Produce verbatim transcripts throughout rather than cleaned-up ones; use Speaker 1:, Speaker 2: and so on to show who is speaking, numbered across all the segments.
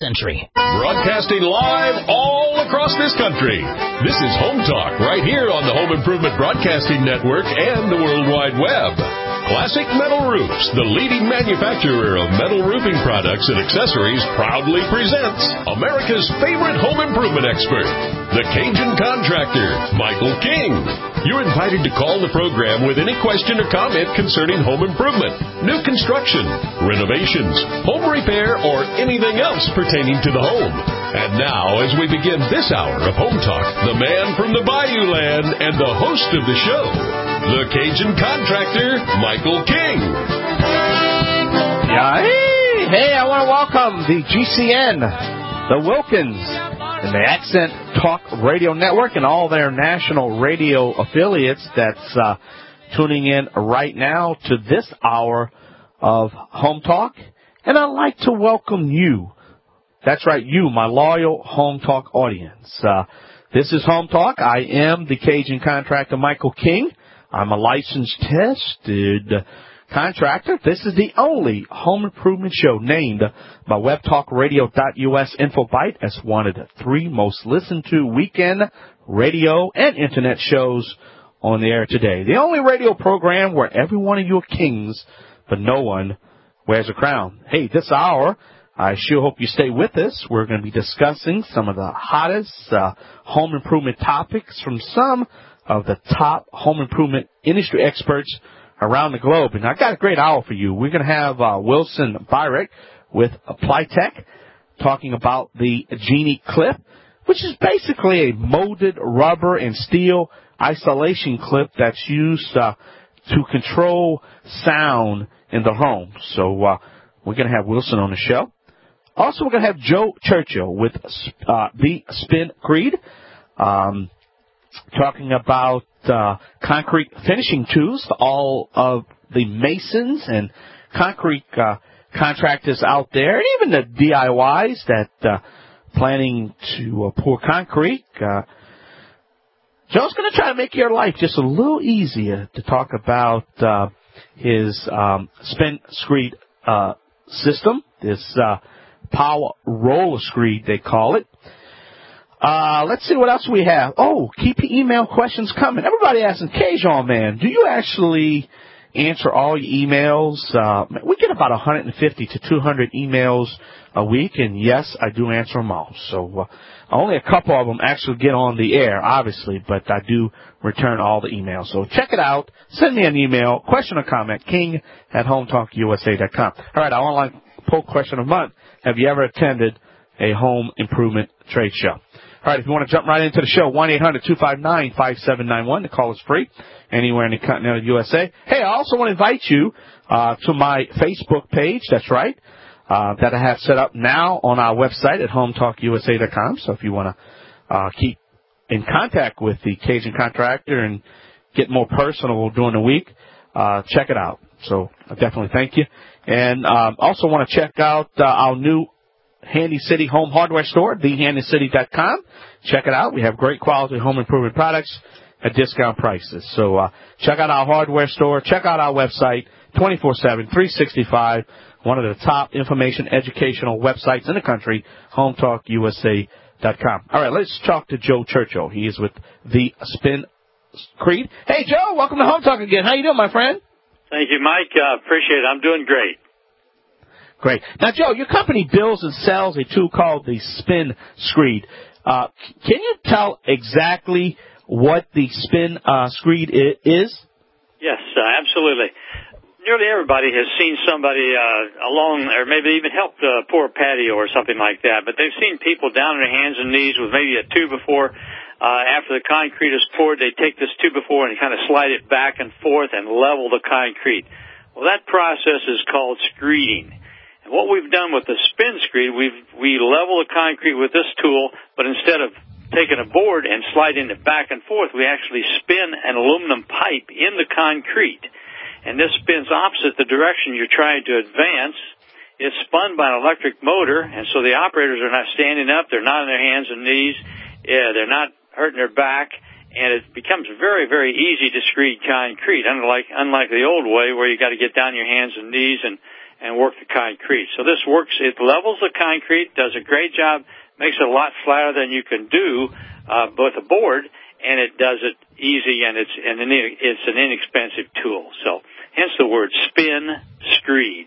Speaker 1: century.
Speaker 2: Broadcasting live all across this country. This is Home Talk right here on the Home Improvement Broadcasting Network and the World Wide Web. Classic Metal Roofs, the leading manufacturer of metal roofing products and accessories, proudly presents America's favorite home improvement expert, the Cajun Contractor, Michael King. You're invited to call the program with any question or comment concerning home improvement, new construction, renovations, home repair, or anything else pertaining to the home. And now, as we begin this hour of Home Talk, the man from the Bayou Land and the host of the show, the Cajun Contractor, Michael King.
Speaker 3: Yeah, hey, hey, I want to welcome the G C N, the Wilkins, and the Accent Talk Radio Network and all their national radio affiliates that's uh, tuning in right now to this hour of Home Talk. And I'd like to welcome you. That's right, you, my loyal Home Talk audience. Uh, this is Home Talk. I am the Cajun Contractor, Michael King. I'm a licensed, tested contractor. This is the only home improvement show named by web talk radio dot U S InfoBite as one of the three most listened to weekend radio and internet shows on the air today. The only radio program where every one of you are kings, but no one wears a crown. Hey, this hour, I sure hope you stay with us. We're going to be discussing some of the hottest uh, home improvement topics from some of the top home improvement industry experts around the globe. And I got a great hour for you. We're going to have uh, Wilson Byrick with Applietech talking about the Genie Clip, which is basically a molded rubber and steel isolation clip that's used uh, to control sound in the home. So uh, we're going to have Wilson on the show. Also, we're going to have Joe Churchill with uh, the Spin Creed, um, talking about uh, concrete finishing tools for all of the masons and concrete uh, contractors out there, and even the D I Ys that uh, planning to uh, pour concrete. Uh, Joe's going to try to make your life just a little easier to talk about uh, his um, Spin Screed uh, system, this uh, power roller screed, they call it. Uh, let's see what else we have. Oh, keep your email questions coming. Everybody asking, Cajun, man, do you actually answer all your emails? Uh, we get about one hundred fifty to two hundred emails a week, and yes, I do answer them all. So uh, only a couple of them actually get on the air, obviously, but I do return all the emails. So check it out. Send me an email, question or comment, king at home talk U S A dot com. All right, our online poll question of the month. Have you ever attended a home improvement trade show? All right, if you want to jump right into the show, one eight hundred two five nine five seven nine one. The call is free anywhere in the continental U S A. Hey, I also want to invite you uh, to my Facebook page. That's right, uh, that I have set up now on our website at home talk U S A dot com. So if you want to uh, keep in contact with the Cajun Contractor and get more personal during the week, uh, check it out. So I definitely thank you. And um, also want to check out uh, our new Handy City Home Hardware Store, the handy city dot com. Check it out. We have great quality home improvement products at discount prices. So uh, check out our hardware store. Check out our website, twenty-four seven, three sixty-five, one of the top information educational websites in the country, home talk U S A dot com. All right, let's talk to Joe Churchill. He is with the Spin Creed. Hey, Joe, welcome to Home Talk again. How you doing, my friend?
Speaker 4: Thank you, Mike. Uh, appreciate it. I'm doing great.
Speaker 3: Great. Now, Joe, your company builds and sells a tool called the Spin Screed. Uh, can you tell exactly what the Spin uh, Screed is?
Speaker 4: Yes, uh, absolutely. Nearly everybody has seen somebody uh, along, or maybe even helped uh, pour a patio or something like that, but they've seen people down on their hands and knees with maybe a two before. Uh, after the concrete is poured, they take this two before and kind of slide it back and forth and level the concrete. Well, that process is called screeding. And what we've done with the Spin Screed, we've, we level the concrete with this tool, but instead of taking a board and sliding it back and forth, we actually spin an aluminum pipe in the concrete. And this spins opposite the direction you're trying to advance. It's spun by an electric motor, and so the operators are not standing up, they're not on their hands and knees, yeah, they're not hurting their back, and it becomes very, very easy to screed concrete, unlike unlike the old way where you got to get down your hands and knees and and work the concrete. So this works, it levels the concrete, does a great job, makes it a lot flatter than you can do uh, with a board, and it does it easy, and it's and it's an inexpensive tool. So hence the word spin screed.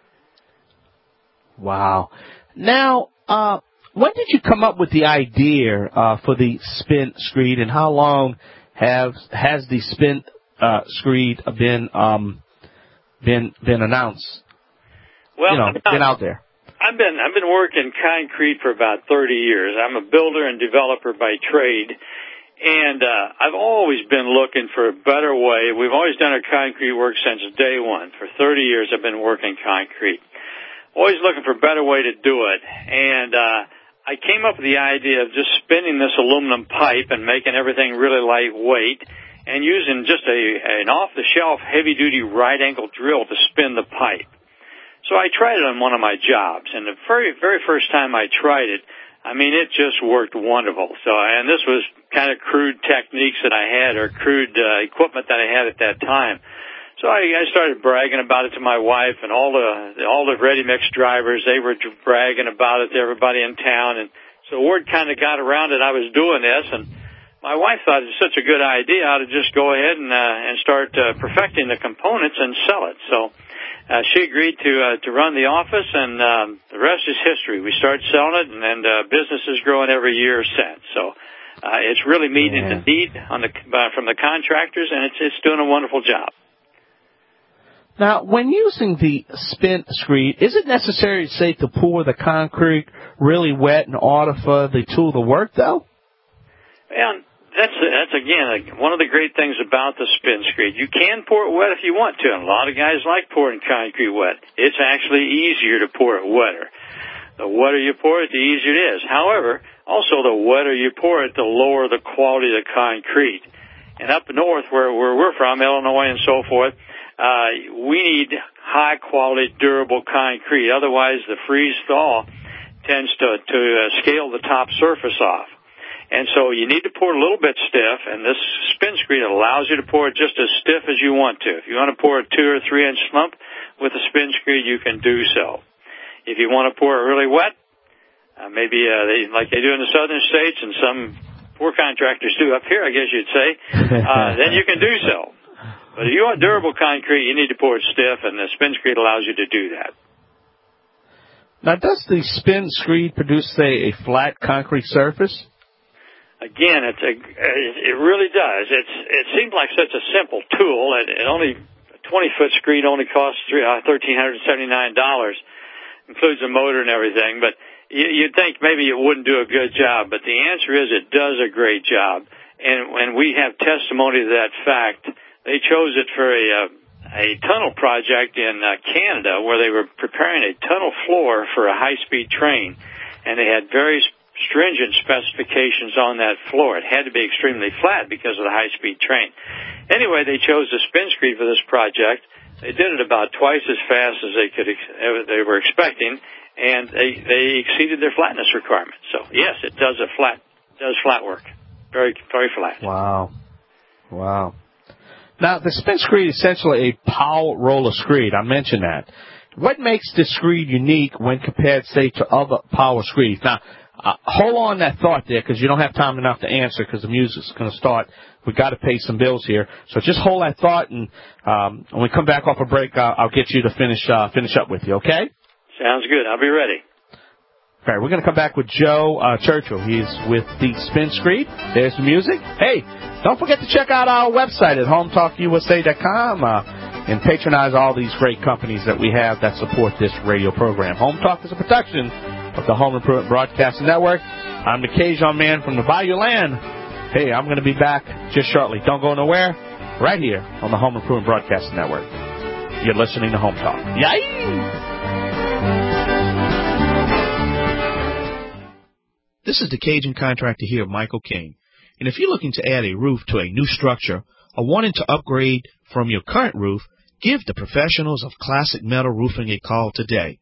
Speaker 3: Wow. Now, uh, when did you come up with the idea uh, for the spin screed, and how long have has the spin uh, screed been um, been been announced?
Speaker 4: Well,
Speaker 3: you know, been out there.
Speaker 4: I've been I've been working concrete for about thirty years. I'm a builder and developer by trade, and uh, I've always been looking for a better way. We've always done our concrete work since day one. For thirty years, I've been working concrete. Always looking for a better way to do it, and uh, I came up with the idea of just spinning this aluminum pipe and making everything really lightweight, and using just a an off-the-shelf heavy-duty right-angle drill to spin the pipe. So I tried it on one of my jobs, and the very, very first time I tried it, I mean, it just worked wonderful. So, and this was kind of crude techniques that I had, or crude uh, equipment that I had at that time. So I, I started bragging about it to my wife, and all the all the ready-mix drivers, they were bragging about it to everybody in town, and so word kind of got around that I was doing this, and my wife thought it was such a good idea, I ought to just go ahead and uh, and start uh, perfecting the components and sell it. So uh, she agreed to uh, to run the office, and um, the rest is history. We started selling it, and, and uh, business is growing every year since. So uh, it's really meeting yeah. the need on the uh, from the contractors, and it's it's doing a wonderful job.
Speaker 3: Now, when using the spin screed, is it necessary, say, to pour the concrete really wet in order for the tool to work, though?
Speaker 4: And that's, that's again, one of the great things about the spin screed. You can pour it wet if you want to, and a lot of guys like pouring concrete wet. It's actually easier to pour it wetter. The wetter you pour it, the easier it is. However, also the wetter you pour it, the lower the quality of the concrete. And up north, where, where we're from, Illinois and so forth, Uh, we need high-quality, durable concrete. Otherwise, the freeze-thaw tends to, to uh, scale the top surface off. And so you need to pour it a little bit stiff, and this spin screed allows you to pour it just as stiff as you want to. If you want to pour a two- or three-inch lump with a spin screed, you can do so. If you want to pour it really wet, uh, maybe uh, they, like they do in the southern states, and some poor contractors do up here, I guess you'd say, uh, then you can do so. But if you want durable concrete, you need to pour it stiff, and the spin screed allows you to do that.
Speaker 3: Now, does the spin screed produce, say, a flat concrete surface?
Speaker 4: Again, it's a, it really does. It's it seems like such a simple tool. It, it only a twenty-foot screed only costs three, uh, one thousand three hundred seventy-nine dollars, includes a motor and everything. But you, you'd think maybe it wouldn't do a good job, but the answer is it does a great job, and when we have testimony to that fact. They chose it for a uh, a tunnel project in uh, Canada, where they were preparing a tunnel floor for a high-speed train, and they had very stringent specifications on that floor. It had to be extremely flat because of the high-speed train. Anyway, they chose the spin screed for this project. They did it about twice as fast as they could ex- they were expecting, and they they exceeded their flatness requirements. So yes, it does a flat does flat work, very very flat.
Speaker 3: Wow, wow. Now, the spin screed is essentially a power roller screed. I mentioned that. What makes this screed unique when compared, say, to other power screeds? Now, uh, hold on that thought there, because you don't have time enough to answer, because the music's going to start. We've got to pay some bills here. So just hold that thought, and um, when we come back off a break, uh, I'll get you to finish uh, finish up with you, okay?
Speaker 4: Sounds good. I'll be ready.
Speaker 3: All right, we're going to come back with Joe uh, Churchill. He's with the Spin Screed. There's the music. Hey, don't forget to check out our website at home talk u s a dot com uh, and patronize all these great companies that we have that support this radio program. Home Talk is a production of the Home Improvement Broadcasting Network. I'm the Cajun man from the Bayou Land. Hey, I'm going to be back just shortly. Don't go nowhere. Right here on the Home Improvement Broadcasting Network. You're listening to Home Talk. Yay!
Speaker 1: This is the Cajun contractor here, Michael King. And if you're looking to add a roof to a new structure or wanting to upgrade from your current roof, give the professionals of Classic Metal Roofing a call today.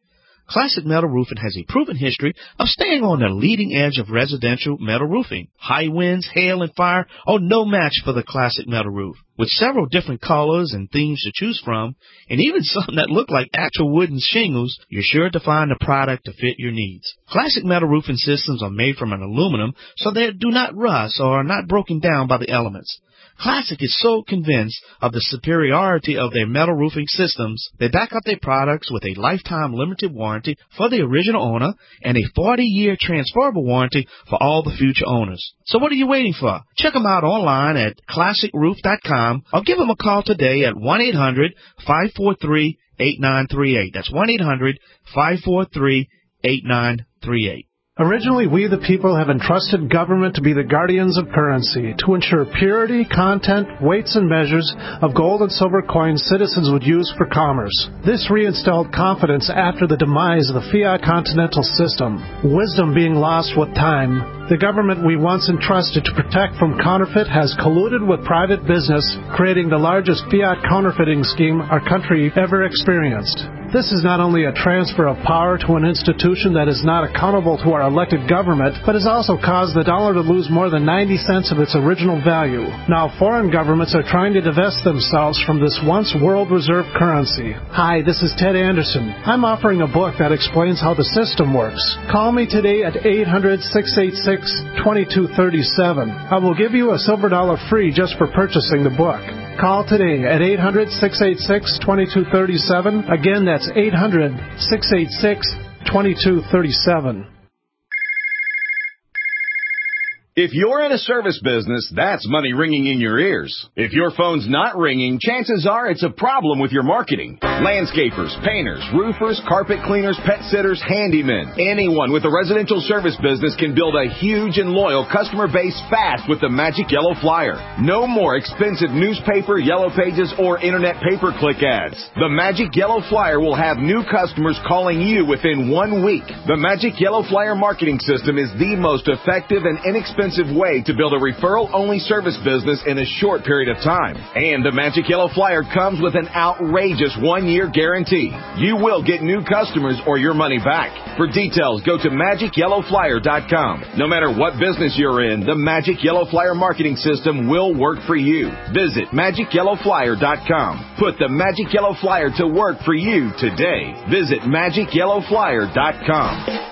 Speaker 1: Classic Metal Roofing has a proven history of staying on the leading edge of residential metal roofing. High winds, hail, and fire are no match for the Classic Metal Roof. With several different colors and themes to choose from, and even some that look like actual wooden shingles, you're sure to find a product to fit your needs. Classic Metal Roofing systems are made from an aluminum so they do not rust or are not broken down by the elements. Classic is so convinced of the superiority of their metal roofing systems, they back up their products with a lifetime limited warranty for the original owner and a forty-year transferable warranty for all the future owners. So what are you waiting for? Check them out online at classic roof dot com or give them a call today at one eight hundred five four three eight nine three eight. That's one eight hundred five four three eight nine three eight.
Speaker 5: Originally, we the people have entrusted government to be the guardians of currency, to ensure purity, content, weights, and measures of gold and silver coins citizens would use for commerce. This reinstalled confidence after the demise of the fiat continental system. Wisdom being lost with time, the government we once entrusted to protect from counterfeit has colluded with private business, creating the largest fiat counterfeiting scheme our country ever experienced. This is not only a transfer of power to an institution that is not accountable to our elected government, but has also caused the dollar to lose more than ninety cents of its original value. Now foreign governments are trying to divest themselves from this once world reserve currency. Hi, this is Ted Anderson. I'm offering a book that explains how the system works. Call me today at eight hundred six eight six two two three seven. I will give you a silver dollar free just for purchasing the book. Call today at eight hundred six eight six two two three seven. Again, that's eight hundred six eight six two two three seven.
Speaker 6: If you're in a service business, that's money ringing in your ears. If your phone's not ringing, chances are it's a problem with your marketing. Landscapers, painters, roofers, carpet cleaners, pet sitters, handymen. Anyone with a residential service business can build a huge and loyal customer base fast with the Magic Yellow Flyer. No more expensive newspaper, yellow pages, or internet pay-per-click ads. The Magic Yellow Flyer will have new customers calling you within one week. The Magic Yellow Flyer marketing system is the most effective and inexpensive way to build a referral-only service business in a short period of time. And the Magic Yellow Flyer comes with an outrageous one-year guarantee. You will get new customers or your money back. For details, go to magic yellow flyer dot com. No matter what business you're in, the Magic Yellow Flyer marketing system will work for you. Visit magic yellow flyer dot com. Put the Magic Yellow Flyer to work for you today. Visit magic yellow flyer dot com.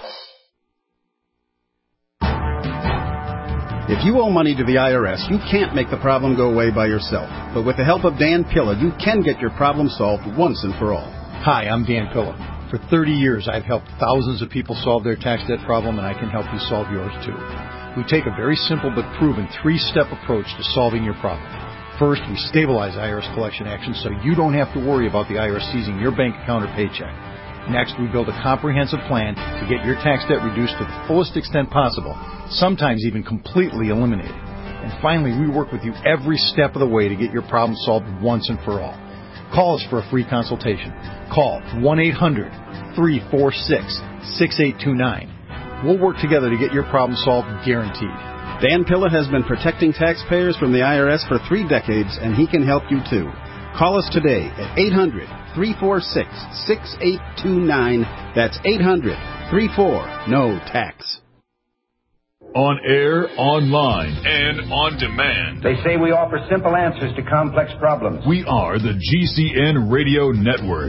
Speaker 7: If you owe money to the I R S, you can't make the problem go away by yourself. But with the help of Dan Pilla, you can get your problem solved once and for all.
Speaker 8: Hi, I'm Dan Pilla. For thirty years, I've helped thousands of people solve their tax debt problem, and I can help you solve yours too. We take a very simple but proven three-step approach to solving your problem. First, we stabilize I R S collection actions so you don't have to worry about the I R S seizing your bank account or paycheck. Next, we build a comprehensive plan to get your tax debt reduced to the fullest extent possible, sometimes even completely eliminated. And finally, we work with you every step of the way to get your problem solved once and for all. Call us for a free consultation. Call one eight hundred three four six six eight two nine. We'll work together to get your problem solved, guaranteed.
Speaker 7: Dan Pilla has been protecting taxpayers from the I R S for three decades, and he can help you too. Call us today at eight hundred three four six six eight two nine. That's eight hundred three four no tax.
Speaker 2: On air, online, and on demand.
Speaker 9: They say we offer simple answers to complex problems.
Speaker 2: We are the G C N Radio Network.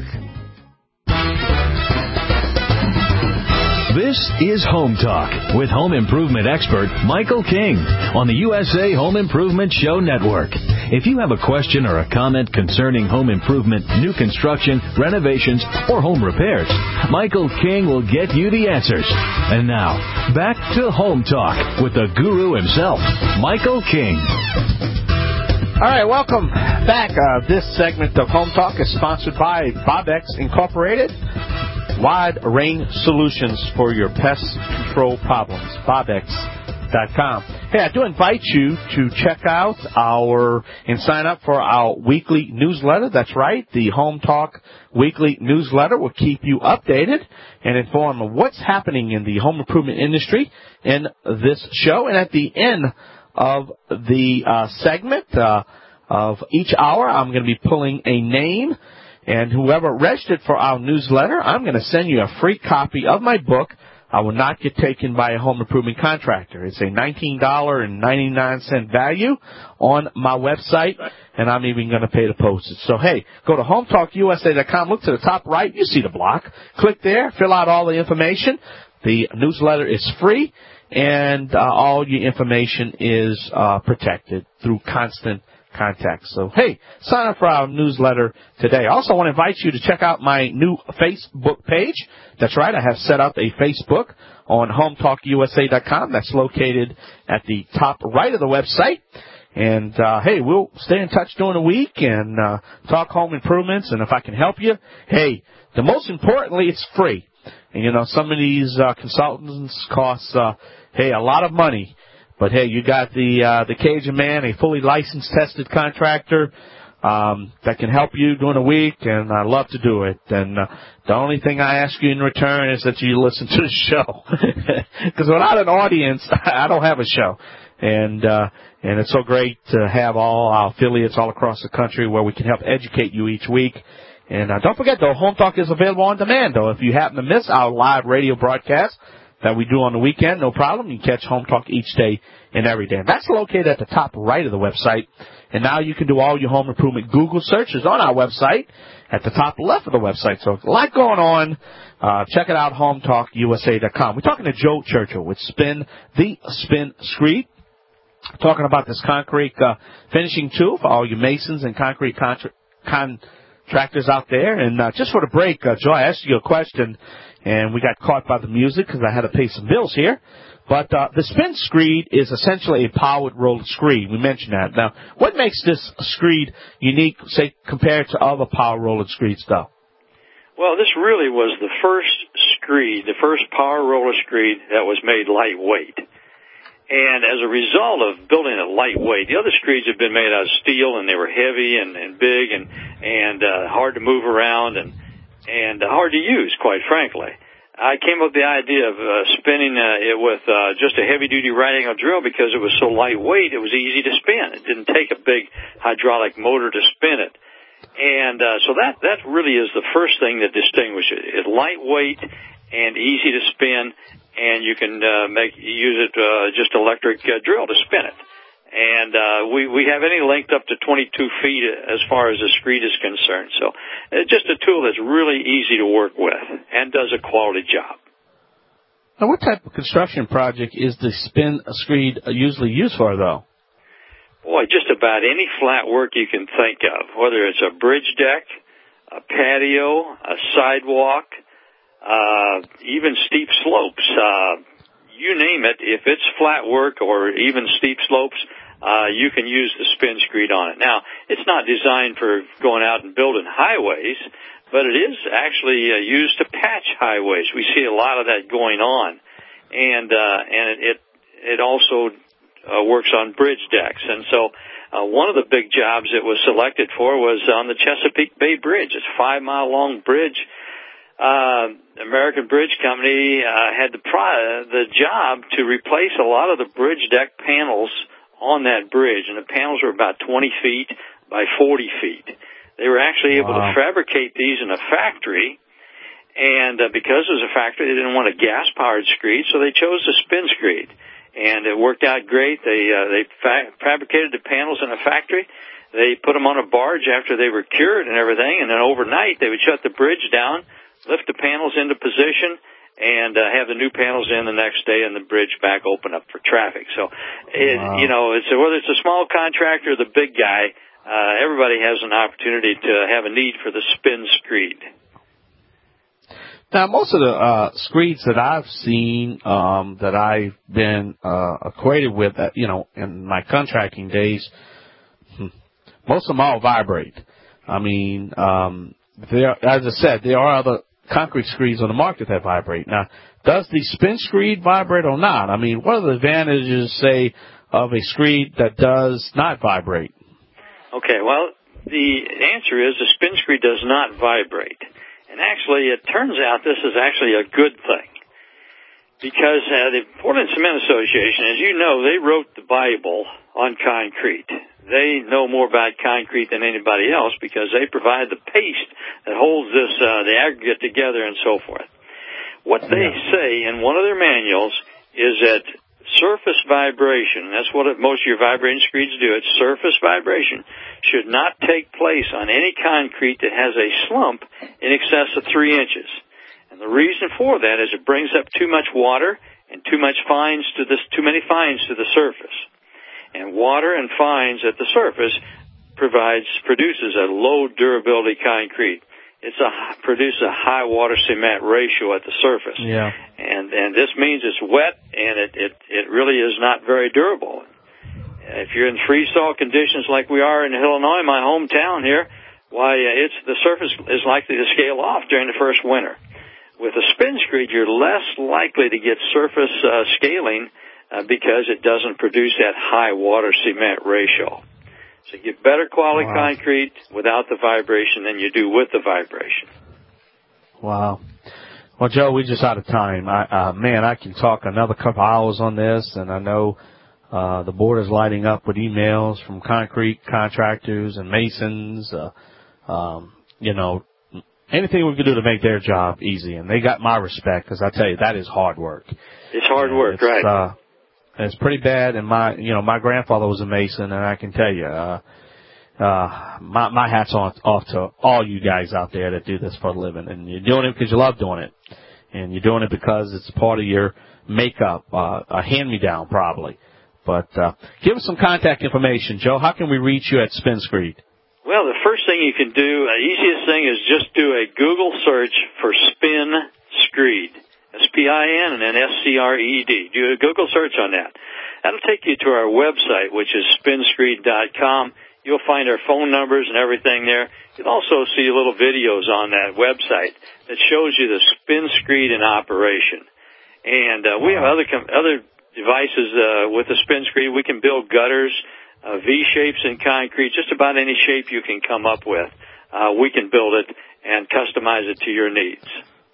Speaker 2: This is Home Talk with home improvement expert Michael King on the U S A Home Improvement Show Network. If you have a question or a comment concerning home improvement, new construction, renovations, or home repairs, Michael King will get you the answers. And now, back to Home Talk with the guru himself, Michael King.
Speaker 3: All right, welcome back. Uh, this segment of Home Talk is sponsored by Bobex Incorporated. Wide range solutions for your pest control problems. Bobex dot com. Hey, I do invite you to check out our and sign up for our weekly newsletter. That's right, the Home Talk weekly newsletter will keep you updated and informed of what's happening in the home improvement industry in this show. And at the end of the uh, segment uh, of each hour, I'm going to be pulling a name. And whoever registered for our newsletter, I'm going to send you a free copy of my book, I Will Not Get Taken by a Home Improvement Contractor. It's a nineteen ninety-nine value on my website, and I'm even going to pay the postage. So, hey, go to home talk U S A dot com. Look to the top right. You see the block. Click there. Fill out all the information. The newsletter is free, and uh, all your information is uh, protected through constant contact. So, hey, sign up for our newsletter today. I also want to invite you to check out my new Facebook page. That's right, I have set up a Facebook on home talk U S A dot com. That's located at the top right of the website. And, uh, hey, we'll stay in touch during the week and uh, talk home improvements. And if I can help you, hey, the most importantly, it's free. And, you know, some of these uh, consultants cost, uh, hey, a lot of money. But, hey, you got the uh, the Cajun Man, a fully licensed, tested contractor um, that can help you during the week, and I love to do it. And uh, the only thing I ask you in return is that you listen to the show. Because without an audience, I don't have a show. And uh, and it's so great to have all our affiliates all across the country where we can help educate you each week. And uh, don't forget, though, Home Talk is available on demand, though. If you happen to miss our live radio broadcast that we do on the weekend, no problem. You can catch Home Talk each day and every day. And that's located at the top right of the website. And now you can do all your home improvement Google searches on our website at the top left of the website. So a lot going on. Uh, check it out, home talk U S A dot com. We're talking to Joe Churchill with Spin, the Spin Screed. Talking about this concrete uh, finishing tool for all your masons and concrete contra- contractors out there. And uh, just for the break, uh, Joe, I asked you a question, and we got caught by the music because I had to pay some bills here. But uh, the Spin Screed is essentially a powered roller screed. We mentioned that. Now, what makes this screed unique, say, compared to other power roller screeds, though?
Speaker 4: Well, this really was the first screed, the first power roller screed that was made lightweight. And as a result of building it lightweight, the other screeds have been made out of steel, and they were heavy and, and big and and uh, hard to move around and and uh, hard to use, quite frankly. I came up with the idea of uh, spinning uh, it with uh, just a heavy-duty right-angle drill because it was so lightweight, it was easy to spin. It didn't take a big hydraulic motor to spin it. And uh, so that, that really is the first thing that distinguishes it. It's lightweight and easy to spin, and you can uh, make use it uh, just electric uh, drill to spin it. And uh, we, we have any length up to twenty-two feet as far as the screed is concerned. So it's just a tool that's really easy to work with and does a quality job.
Speaker 3: Now, what type of construction project is the Spin Screed usually used for, though?
Speaker 4: Boy, just about any flat work you can think of, whether it's a bridge deck, a patio, a sidewalk, uh, even steep slopes. Uh, you name it, if it's flat work or even steep slopes, uh, you can use the Spin Screed on it. Now, it's not designed for going out and building highways, but it is actually uh, used to patch highways. We see a lot of that going on. And, uh, and it, it, it also uh, works on bridge decks. And so, uh, one of the big jobs it was selected for was on the Chesapeake Bay Bridge. It's a five mile long bridge. Uh, American Bridge Company, uh, had the pri- the job to replace a lot of the bridge deck panels on that bridge. And the panels were about twenty feet by forty feet. They were actually able wow. to fabricate these in a factory. And, uh, because it was a factory, they didn't want a gas-powered screed, so they chose the Spin Screed. And it worked out great. They, uh, they fa- fabricated the panels in a factory. They put them on a barge after they were cured and everything. And then overnight, they would shut the bridge down, lift the panels into position, and uh, have the new panels in the next day, and the bridge back open up for traffic. So, it, wow. you know, it's, whether it's a small contractor or the big guy, uh, everybody has an opportunity to have a need for the Spin Screed.
Speaker 3: Now, most of the uh, screeds that I've seen, um, that I've been uh, acquainted with, uh, you know, in my contracting days, most of them all vibrate. I mean, um, there, as I said, there are other concrete screeds on the market that vibrate. Now, does the Spin Screed vibrate or not? I mean, what are the advantages, say, of a screed that does not vibrate?
Speaker 4: Okay, well, the answer is the Spin Screed does not vibrate. And actually, it turns out this is actually a good thing. Because uh, the Portland Cement Association, as you know, they wrote the Bible on concrete. they know more about concrete than anybody else because they provide the paste that holds this, uh, the aggregate together and so forth. What they yeah. say in one of their manuals is that surface vibration, that's what it, most of your vibrating screeds do, it's surface vibration, should not take place on any concrete that has a slump in excess of three inches. And the reason for that is it brings up too much water and too much fines to this, too many fines to the surface. And water and fines at the surface provides, produces a low durability concrete. It's a, produces a high water cement ratio at the surface.
Speaker 3: Yeah.
Speaker 4: And, and this means it's wet and it, it, it really is not very durable. If you're in freeze-thaw conditions like we are in Illinois, my hometown here, why, it's, the surface is likely to scale off during the first winter. With a spin screed, you're less likely to get surface uh, scaling Uh, because it doesn't produce that high water cement ratio. So you get better quality wow. concrete without the vibration than you do with the vibration.
Speaker 3: Wow. Well, Joe, we're just out of time. I, uh, man, I can talk another couple hours on this, and I know uh, the board is lighting up with emails from concrete contractors and masons, uh, um, you know, anything we can do to make their job easy. And they got my respect because I tell you, that is hard work.
Speaker 4: It's hard
Speaker 3: and
Speaker 4: work,
Speaker 3: it's,
Speaker 4: right.
Speaker 3: Uh, It's pretty bad, and my, you know, my grandfather was a mason, and I can tell you, uh, uh, my, my hat's on, off to all you guys out there that do this for a living, and you're doing it because you love doing it, and you're doing it because it's part of your makeup, uh, a hand-me-down probably. But, uh, give us some contact information, Joe. How can we reach you at Spin Screed?
Speaker 4: Well, the first thing you can do, the uh, easiest thing is just do a Google search for Spin Screed. S P I N and then S C R E D. Do a Google search on that. That'll take you to our website, which is spin screed dot com. You'll find our phone numbers and everything there. You'll also see little videos on that website that shows you the spin screed in operation. And uh, we have other com- other devices uh, with the spin screed. We can build gutters, uh, V-shapes in concrete, just about any shape you can come up with. Uh, we can build it and customize it to your needs.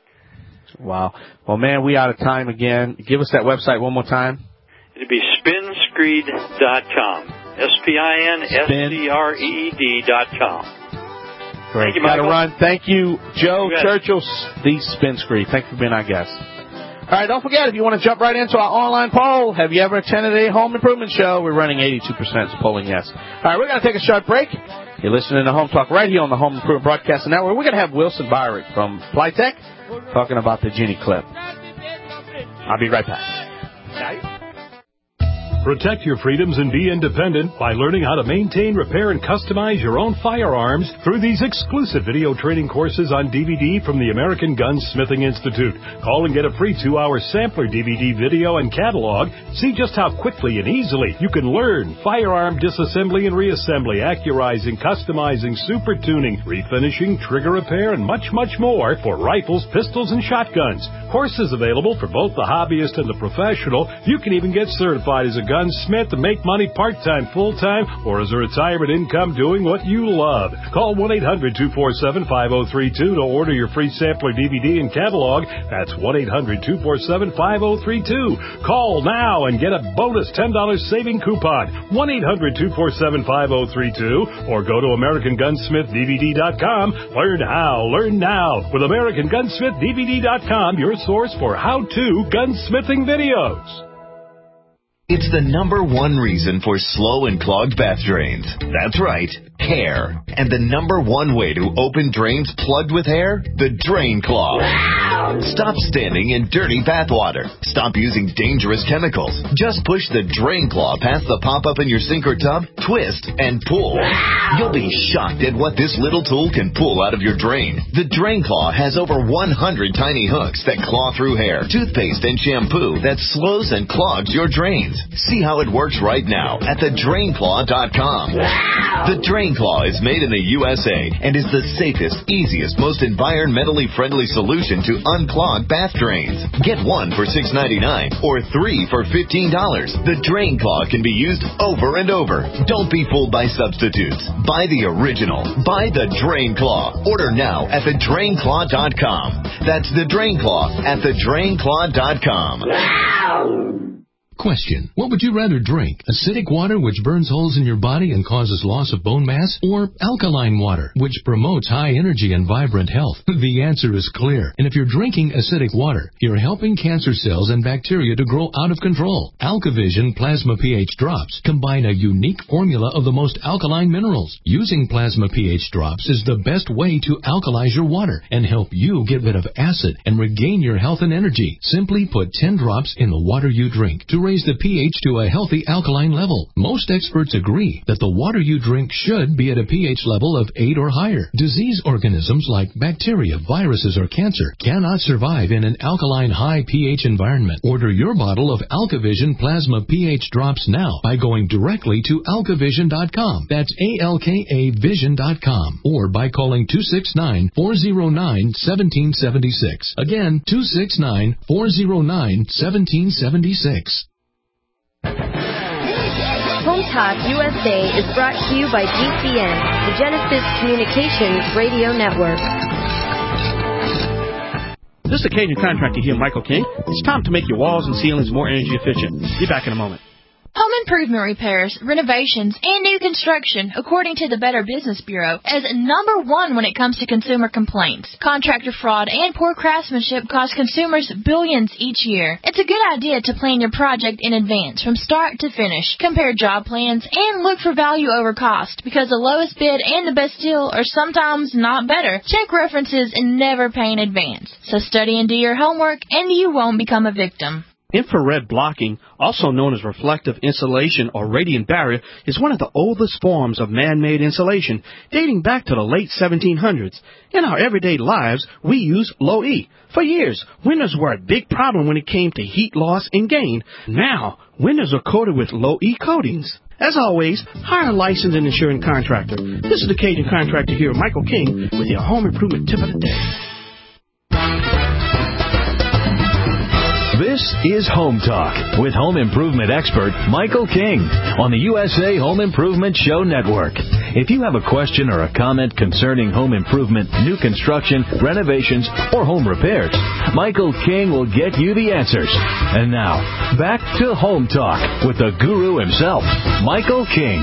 Speaker 3: Wow. Well, man, we out of time again. Give us that website one more time.
Speaker 4: It'll be spin screed dot com. S P I N S C R E E D dot com.
Speaker 3: Great.
Speaker 4: Thank you,
Speaker 3: Got to
Speaker 4: Michael.
Speaker 3: run. Thank you, Joe
Speaker 4: You
Speaker 3: Churchill, the Spin Screed. Thank you for being our guest. All right, don't forget, if you want to jump right into our online poll, have you ever attended a home improvement show? We're running eighty-two percent polling yes. All right, we're going to take a short break. You're listening to Home Talk right here on the Home Improvement Broadcasting Network. We're going to have Wilson Byrick from Plytech talking about the Genie Clip. I'll be right back.
Speaker 2: Protect your freedoms and be independent by learning how to maintain, repair, and customize your own firearms through these exclusive video training courses on D V D from the American Gunsmithing Institute. Call and get a free two-hour sampler D V D video and catalog. See just how quickly and easily you can learn firearm disassembly and reassembly, accurizing, customizing, super tuning, refinishing, trigger repair, and much, much more for rifles, pistols, and shotguns. Courses available for both the hobbyist and the professional. You can even get certified as a gunsmith to make money part-time, full-time, or as a retirement income doing what you love. Call one eight hundred two four seven five zero three two to order your free sampler D V D and catalog. That's one eight hundred two four seven five zero three two. Call now and get a bonus ten dollars saving coupon. one eight hundred two four seven five zero three two or go to American Gunsmith D V D dot com. Learn how, learn now with American Gunsmith D V D dot com, your source for how-to gunsmithing videos.
Speaker 10: It's the number one reason for slow and clogged bath drains. That's right, hair. And the number one way to open drains plugged with hair? The Drain Claw. Stop standing in dirty bath water. Stop using dangerous chemicals. Just push the Drain Claw past the pop-up in your sink or tub, twist, and pull. You'll be shocked at what this little tool can pull out of your drain. The Drain Claw has over one hundred tiny hooks that claw through hair, toothpaste, and shampoo that slows and clogs your drains. See how it works right now at the drain claw dot com. The Drain Claw is made in the U S A and is the safest, easiest, most environmentally friendly solution to unclog bath drains. Get one for six ninety-nine or three for fifteen dollars. The Drain Claw can be used over and over. Don't be fooled by substitutes. Buy the original. Buy the Drain Claw. Order now at the drain claw dot com. That's the Drain Claw at the drain claw dot com.
Speaker 11: Question: what would you rather drink? Acidic water, which burns holes in your body and causes loss of bone mass, or alkaline water, which promotes high energy and vibrant health? The answer is clear. And if you're drinking acidic water, you're helping cancer cells and bacteria to grow out of control. AlkaVision Plasma pH Drops combine a unique formula of the most alkaline minerals. Using Plasma pH Drops is the best way to alkalize your water and help you get rid of acid and regain your health and energy. Simply put ten drops in the water you drink to raise the pH to a healthy alkaline level. Most experts agree that the water you drink should be at a pH level of eight or higher. Disease organisms like bacteria, viruses, or cancer cannot survive in an alkaline high pH environment. Order your bottle of AlkaVision Plasma pH Drops now by going directly to alka vision dot com. That's A L K A vision dot com. Or by calling two six nine, four zero nine, one seven seven six. Again, two six nine, four zero nine, one seven seven six.
Speaker 12: Home Talk U S A is brought to you by G C N, the Genesis Communications Radio Network.
Speaker 1: This is the Cajun Contractor here, Michael King. It's time to make your walls and ceilings more energy efficient. Be back in a moment.
Speaker 13: Home improvement repairs, renovations, and new construction, according to the Better Business Bureau, is number one when it comes to consumer complaints. Contractor fraud and poor craftsmanship cost consumers billions each year. It's a good idea to plan your project in advance, from start to finish. Compare job plans and look for value over cost, because the lowest bid and the best deal are sometimes not better. Check references and never pay in advance. So study and do your homework, and you won't become a victim.
Speaker 1: Infrared blocking, also known as reflective insulation or radiant barrier, is one of the oldest forms of man-made insulation, dating back to the late seventeen hundreds. In our everyday lives, we use low E. For years, windows were a big problem when it came to heat loss and gain. Now, windows are coated with low E coatings. As always, hire a licensed and insured contractor. This is the Cajun Contractor here, Michael King, with your home improvement tip of the day.
Speaker 14: This is Home Talk with home improvement expert Michael King on the U S A Home Improvement Show Network. If you have a question or a comment concerning home improvement, new construction, renovations, or home repairs, Michael King will get you the answers. And now, back to Home Talk with the guru himself, Michael King.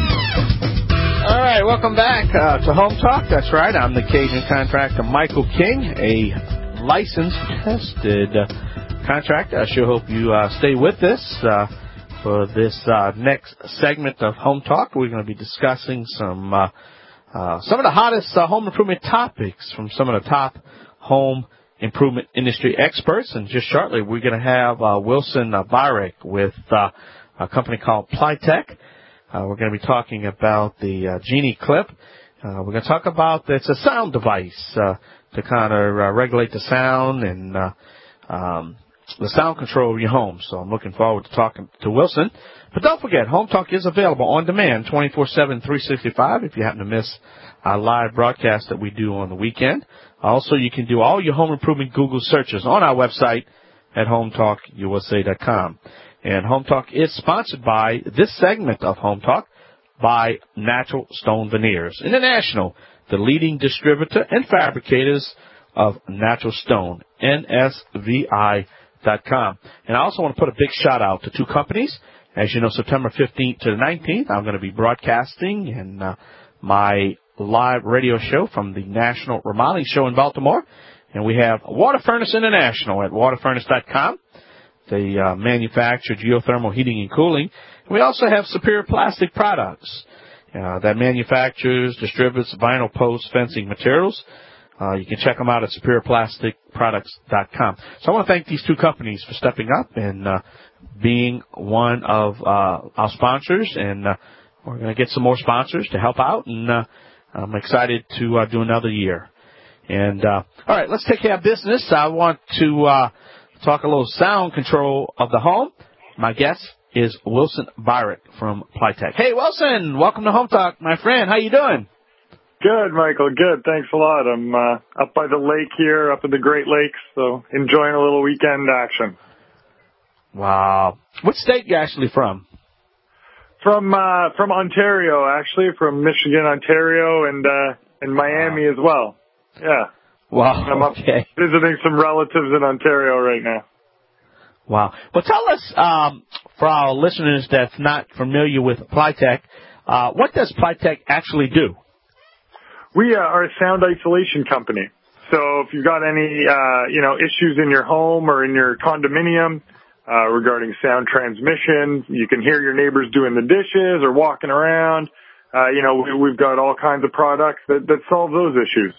Speaker 3: All right, welcome back uh, to Home Talk. That's right, I'm the Cajun Contractor Michael King, a licensed, tested uh, contractor. I sure hope you uh, stay with us uh, for this uh, next segment of Home Talk. We're going to be discussing some uh, uh, some of the hottest uh, home improvement topics from some of the top home improvement industry experts. And just shortly, we're going to have uh, Wilson uh, Byrek with uh, a company called Plytech. Uh, we're going to be talking about the uh, Genie Clip. Uh, we're going to talk about it's a sound device uh, to kind of uh, regulate the sound and uh, um, the sound control of your home. So I'm looking forward to talking to Wilson. But don't forget, Home Talk is available on demand twenty-four seven, three sixty-five if you happen to miss our live broadcast that we do on the weekend. Also, you can do all your home improvement Google searches on our website at home talk u s a dot com. And Home Talk is sponsored by this segment of Home Talk by Natural Stone Veneers International, the leading distributor and fabricators of natural stone, N S V I dot com. And I also want to put a big shout out to two companies. As you know, September fifteenth to the nineteenth, I'm going to be broadcasting in uh, my live radio show from the National Remodeling Show in Baltimore. And we have Water Furnace International at water furnace dot com. They uh, manufacture geothermal heating and cooling. And we also have Superior Plastic Products uh, that manufactures, distributes vinyl post fencing materials. Uh, you can check them out at superior plastic products dot com. So I want to thank these two companies for stepping up and uh, being one of uh, our sponsors. And uh, we're going to get some more sponsors to help out. And uh, I'm excited to uh, do another year. And, uh, all right, let's take care of business. I want to uh, talk a little sound control of the home. My guest is Wilson Byrek from Plytech. Hey, Wilson, welcome to Home Talk, my friend. How you doing?
Speaker 15: Good, Michael. Good. Thanks a lot. I'm uh, up by the lake here, up in the Great Lakes, so enjoying a little weekend action.
Speaker 1: Wow. What state you actually from?
Speaker 15: From uh, from Ontario, actually, from Michigan, Ontario, and uh, and Miami wow. as well. Yeah.
Speaker 1: Wow.
Speaker 15: I'm up
Speaker 1: okay.
Speaker 15: visiting some relatives in Ontario right now.
Speaker 3: Wow. Well, tell us, um, for our listeners that's not familiar with Plytech, uh, what does Plytech actually do?
Speaker 15: We uh, are a sound isolation company. So if you've got any, uh, you know, issues in your home or in your condominium uh, regarding sound transmission, you can hear your neighbors doing the dishes or walking around. Uh, you know, we, we've got all kinds of products that, that solve those issues.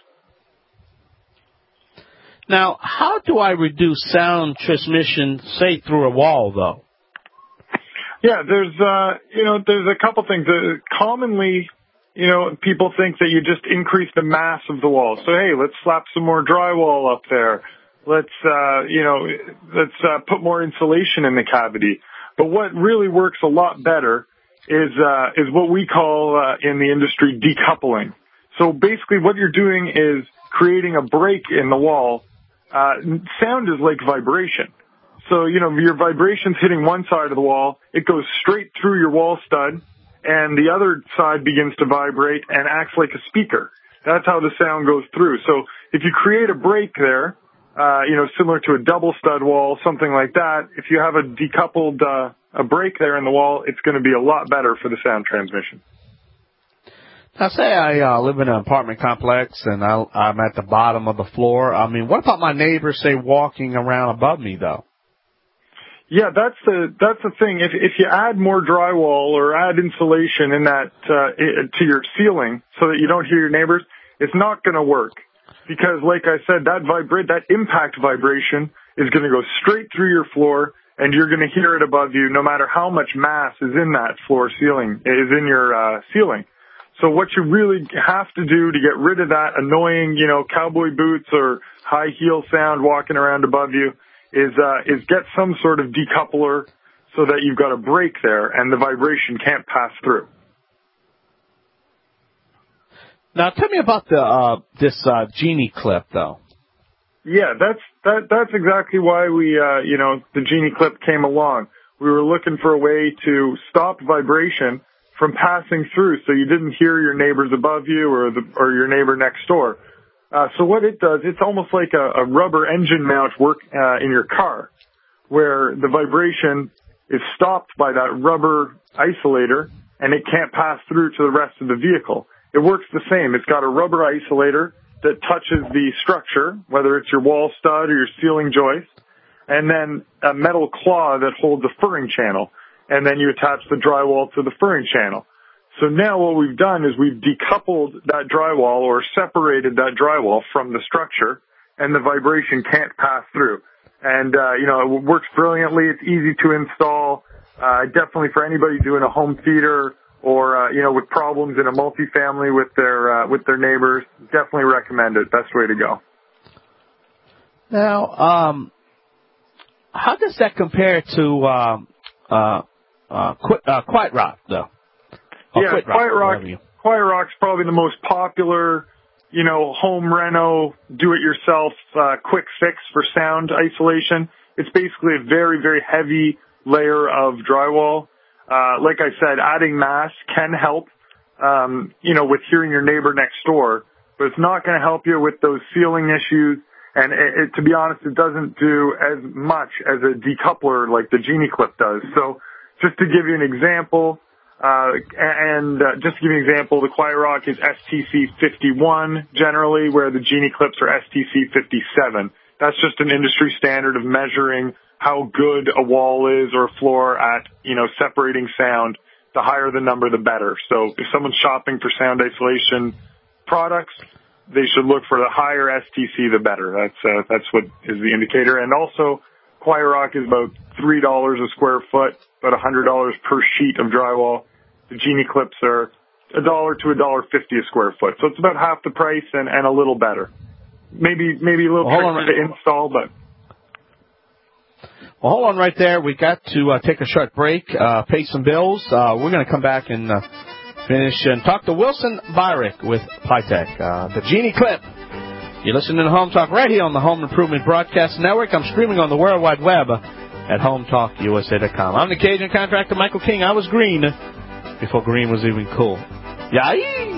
Speaker 3: Now, how do I reduce sound transmission, say, through a wall, though?
Speaker 15: Yeah, there's, uh, you know, there's a couple things. Uh, commonly, you know, people think that you just increase the mass of the wall. So, hey, let's slap some more drywall up there. Let's, uh, you know, let's uh, put more insulation in the cavity. But what really works a lot better is, uh, is what we call uh, in the industry decoupling. So basically what you're doing is creating a break in the wall. Uh, sound is like vibration. So, you know, your vibration's hitting one side of the wall, it goes straight through your wall stud, and the other side begins to vibrate and acts like a speaker. That's how the sound goes through. So if you create a break there, uh, you know, similar to a double stud wall, something like that, if you have a decoupled, uh, a break there in the wall, it's going to be a lot better for the sound transmission.
Speaker 3: Now, say I uh, live in an apartment complex and I, I'm at the bottom of the floor. I mean, what about my neighbors, say, walking around above me, though?
Speaker 15: Yeah, that's the that's the thing. If if you add more drywall or add insulation in that uh, to your ceiling so that you don't hear your neighbors, it's not going to work because, like I said, that vibrate that impact vibration is going to go straight through your floor, and you're going to hear it above you, no matter how much mass is in that floor ceiling is in your uh, ceiling. So what you really have to do to get rid of that annoying, you know, cowboy boots or high heel sound walking around above you is uh, is get some sort of decoupler so that you've got a break there and the vibration can't pass through.
Speaker 3: Now, tell me about the uh, this uh, Genie Clip, though.
Speaker 15: Yeah, that's that that's exactly why we, uh, you know, the Genie Clip came along. We were looking for a way to stop vibration from passing through, so you didn't hear your neighbors above you or the or your neighbor next door. Uh, so what it does, it's almost like a, a rubber engine mount work uh, in your car, where the vibration is stopped by that rubber isolator, and it can't pass through to the rest of the vehicle. It works the same. It's got a rubber isolator that touches the structure, whether it's your wall stud or your ceiling joist, and then a metal claw that holds a furring channel. And then you attach the drywall to the furring channel. So now what we've done is we've decoupled that drywall or separated that drywall from the structure, and the vibration can't pass through. And, uh, you know, it works brilliantly. It's easy to install. Uh, definitely for anybody doing a home theater or, uh, you know, with problems in a multifamily with their, uh, with their neighbors, definitely recommend it. Best way to go.
Speaker 3: Now, um, how does that compare to, um, uh, Uh, Qu- uh, Quiet Rock, though. Oh,
Speaker 15: yeah, Quiet Rock. Quiet Rock's probably the most popular, you know, home reno, do-it-yourself, uh, quick fix for sound isolation. It's basically a very, very heavy layer of drywall. Uh, like I said, adding mass can help, um, you know, with hearing your neighbor next door, but it's not going to help you with those ceiling issues. And it, it, to be honest, it doesn't do as much as a decoupler like the Genie Clip does. So, just to give you an example, uh, and uh, just to give you an example, the Quiet Rock is S T C fifty-one generally, where the Genie Clips are S T C fifty-seven. That's just an industry standard of measuring how good a wall is or a floor at, you know, separating sound. The higher the number, the better. So if someone's shopping for sound isolation products, they should look for the higher S T C, the better. That's uh, that's what is the indicator. And also, Quiet Rock is about three dollars a square foot, about one hundred dollars per sheet of drywall. The Genie Clips are a dollar to a dollar fifty a square foot. So it's about half the price and, and a little better. Maybe maybe a little
Speaker 3: well,
Speaker 15: trickier to install, but.
Speaker 3: Well, hold on right there. We got to uh, take a short break, uh, pay some bills. Uh, we're going to come back and uh, finish and talk to Wilson Byrick with Plytech. Uh, the Genie Clip. You're listening to Home Talk right here on the Home Improvement Broadcast Network. I'm streaming on the World Wide Web at home talk U S A dot com. I'm the Cajun contractor, Michael King. I was green before green was even cool. Yay!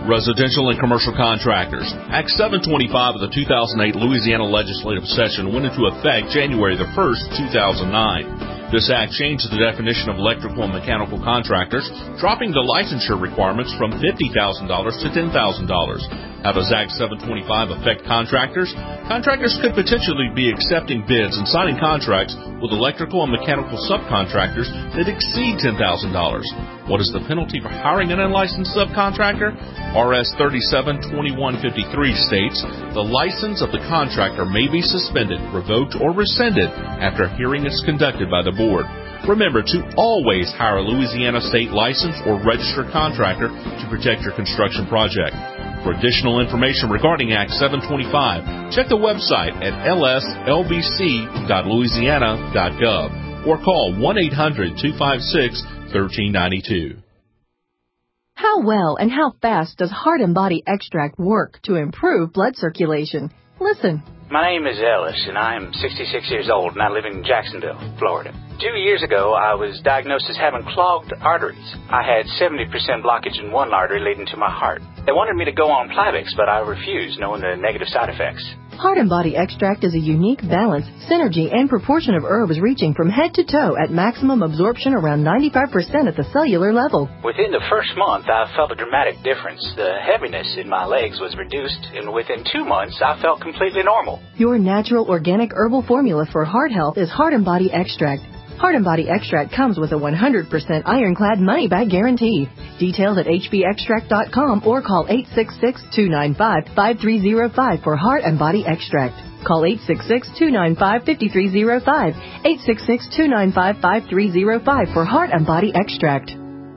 Speaker 16: Residential and commercial contractors. Act seven twenty-five of the two thousand eight Louisiana legislative session went into effect January the first, two thousand nine. This act changed the definition of electrical and mechanical contractors, dropping the licensure requirements from fifty thousand dollars to ten thousand dollars. How does Act seven twenty-five affect contractors? Contractors could potentially be accepting bids and signing contracts with electrical and mechanical subcontractors that exceed ten thousand dollars. What is the penalty for hiring an unlicensed subcontractor? R S thirty-seven twenty-one fifty-three states the license of the contractor may be suspended, revoked, or rescinded after a hearing is conducted by the board. Remember to always hire a Louisiana state licensed or registered contractor to protect your construction project. For additional information regarding Act seven twenty-five, check the website at l s l b c dot louisiana dot gov or call one eight hundred two five six one three nine two.
Speaker 17: How well and how fast does Heart and Body Extract work to improve blood circulation? Listen.
Speaker 18: My name is Ellis, and I am sixty-six years old, and I live in Jacksonville, Florida. Two years ago, I was diagnosed as having clogged arteries. I had seventy percent blockage in one artery leading to my heart. They wanted me to go on Plavix, but I refused, knowing the negative side effects.
Speaker 17: Heart and Body Extract is a unique balance, synergy, and proportion of herbs reaching from head to toe at maximum absorption around ninety-five percent at the cellular level.
Speaker 18: Within the first month, I felt a dramatic difference. The heaviness in my legs was reduced, and within two months, I felt completely normal.
Speaker 17: Your natural organic herbal formula for heart health is Heart and Body Extract. Heart and Body Extract comes with a one hundred percent ironclad money-back guarantee. Details at h b extract dot com or call eight six six, two nine five, five three zero five for Heart and Body Extract. Call eight six six, two nine five, five three zero five, eight six six, two nine five, five three zero five for Heart and Body Extract.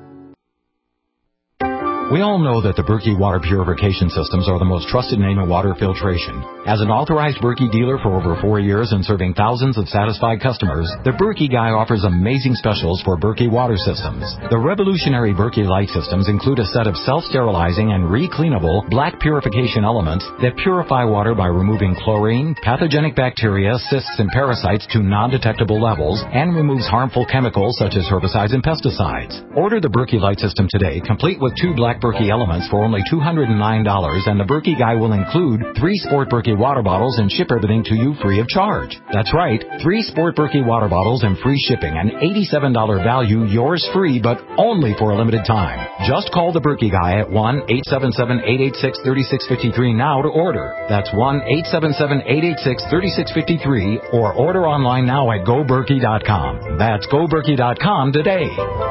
Speaker 19: We all know that the Berkey water purification systems are the most trusted name in water filtration. As an authorized Berkey dealer for over four years and serving thousands of satisfied customers, the Berkey Guy offers amazing specials for Berkey water systems. The revolutionary Berkey Light systems include a set of self-sterilizing and re-cleanable black purification elements that purify water by removing chlorine, pathogenic bacteria, cysts, and parasites to non-detectable levels and removes harmful chemicals such as herbicides and pesticides. Order the Berkey Light system today, complete with two black Berkey elements for only two hundred nine dollars, and the Berkey Guy will include three Sport Berkey water bottles and ship everything to you free of charge. That's right, three Sport Berkey water bottles and free shipping, an eighty-seven dollars value, yours free, but only for a limited time. Just call the Berkey Guy at one eight seven seven, eight eight six, three six five three now to order. That's one eight seven seven, eight eight six, three six five three or order online now at go berkey dot com. That's go berkey dot com today.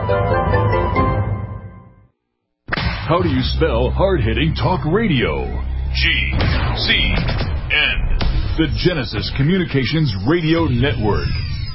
Speaker 2: How do you spell hard-hitting talk radio? G C N, the Genesis Communications Radio Network.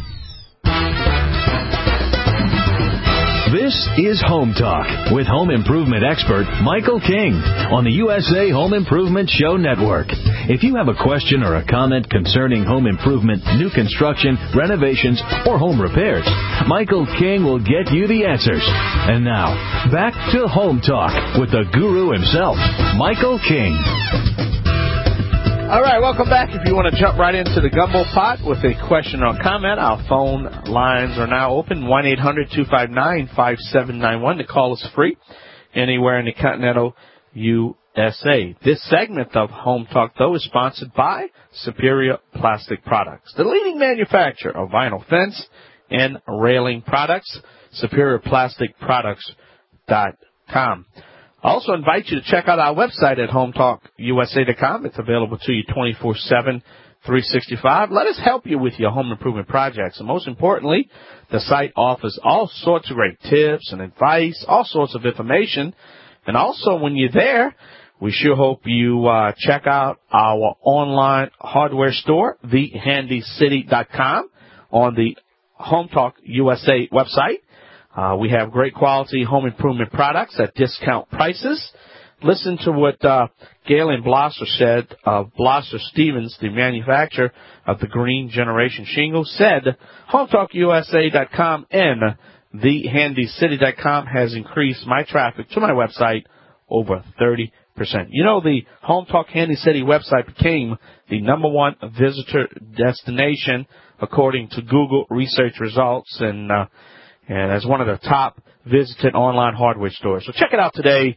Speaker 14: This is Home Talk with home improvement expert Michael King on the U S A Home Improvement Show Network. If you have a question or a comment concerning home improvement, new construction, renovations, or home repairs, Michael King will get you the answers. And now, back to Home Talk with the guru himself, Michael King.
Speaker 3: All right, welcome back. If you want to jump right into the gumbo pot with a question or comment, our phone lines are now open, one eight hundred, two five nine, five seven nine one. The call is free anywhere in the continental U S A. This segment of Home Talk, though, is sponsored by Superior Plastic Products, the leading manufacturer of vinyl fence and railing products, superior plastic products dot com. I also invite you to check out our website at home talk u s a dot com. It's available to you twenty-four seven, three sixty-five. Let us help you with your home improvement projects. And most importantly, the site offers all sorts of great tips and advice, all sorts of information. And also, when you're there, we sure hope you uh, check out our online hardware store, the handy city dot com, on the Home Talk U S A website. Uh, we have great quality home improvement products at discount prices. Listen to what uh, Galen Blosser said of Blosser Stevens, the manufacturer of the Green Generation Shingle, said home talk u s a dot com and the handy city dot com has increased my traffic to my website over thirty percent. You know, the Home Talk Handy City website became the number one visitor destination according to Google research results, and uh, and as one of the top visited online hardware stores. So check it out today.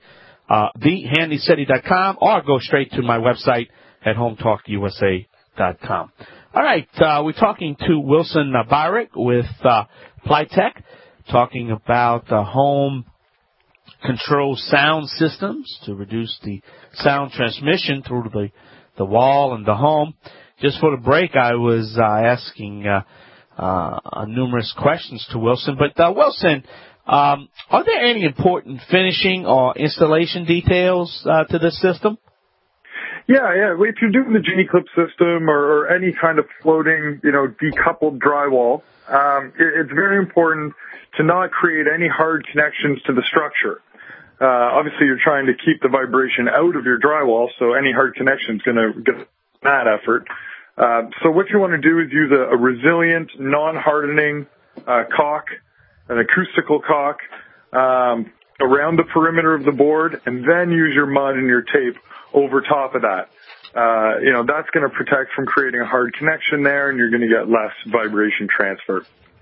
Speaker 3: uh, the handy city dot com, or go straight to my website at home talk u s a dot com. All right, uh, we're talking to Wilson uh, Byrick with uh, Plytech, talking about uh, home control sound systems to reduce the sound transmission through the, the wall and the home. Just for the break, I was uh, asking uh, uh, numerous questions to Wilson. But, uh, Wilson, um, are there any important finishing or installation details uh, to this system?
Speaker 15: Yeah, yeah. If you're doing the Genie Clip system or, or any kind of floating, you know, decoupled drywall, um, it, it's very important to not create any hard connections to the structure. Uh, obviously, you're trying to keep the vibration out of your drywall, so any hard connection is going to get that effort. Uh, so what you want to do is use a, a resilient, non-hardening uh, caulk, an acoustical caulk, um, around the perimeter of the board, and then use your mud and your tape over top of that. Uh, you know, that's going to protect from creating a hard connection there, and you're going to get less vibration transfer.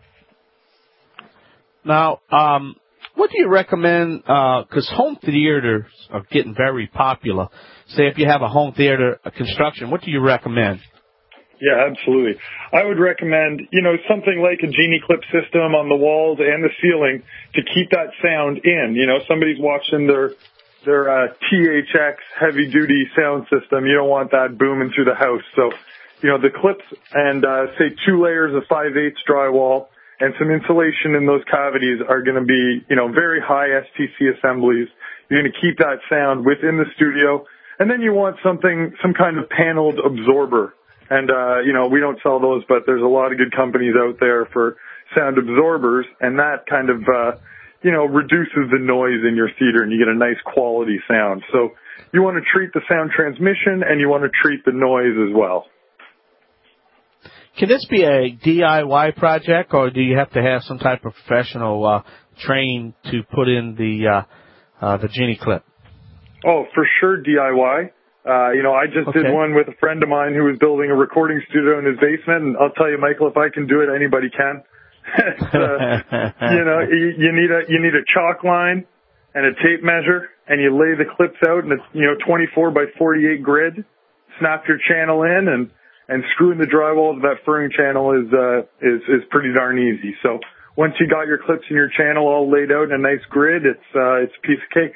Speaker 3: Now, um, what do you recommend, because uh, home theaters are getting very popular. Say if you have a home theater a construction, what do you recommend?
Speaker 15: Yeah, absolutely. I would recommend, you know, something like a Genie Clip system on the walls and the ceiling to keep that sound in. You know, somebody's watching their their uh, T H X heavy-duty sound system. You don't want that booming through the house. So, you know, the clips and, uh, say, two layers of five eighths drywall and some insulation in those cavities are going to be, you know, very high S T C assemblies. You're going to keep that sound within the studio. And then you want something, some kind of paneled absorber. And, uh, you know, we don't sell those, but there's a lot of good companies out there for sound absorbers. And that kind of, uh, you know, reduces the noise in your theater and you get a nice quality sound. So you want to treat the sound transmission and you want to treat the noise as well.
Speaker 3: Can this be a D I Y project, or do you have to have some type of professional uh, train to put in the uh, uh, the Genie Clip?
Speaker 15: Oh, for sure D I Y. Uh, you know, I just okay. did one with a friend of mine who was building a recording studio in his basement, and I'll tell you, Michael, if I can do it, anybody can. uh, you know, you, you need a you need a chalk line and a tape measure, and you lay the clips out, and it's, you know, twenty-four by forty-eight grid. Snap your channel in, and and screwing the drywall to that furring channel is uh is is pretty darn easy. So once you got your clips in your channel all laid out in a nice grid, it's uh it's a piece of cake.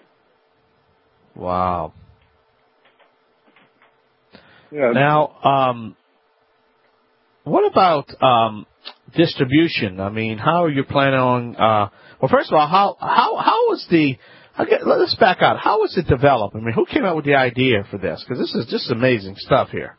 Speaker 3: Wow.
Speaker 15: Yeah.
Speaker 3: Now, um, what about um distribution? I mean, how are you planning on? Uh, well, first of all, how how how was the? Okay, let's back out. How was it developed? I mean, who came up with the idea for this? Because this is just amazing stuff here.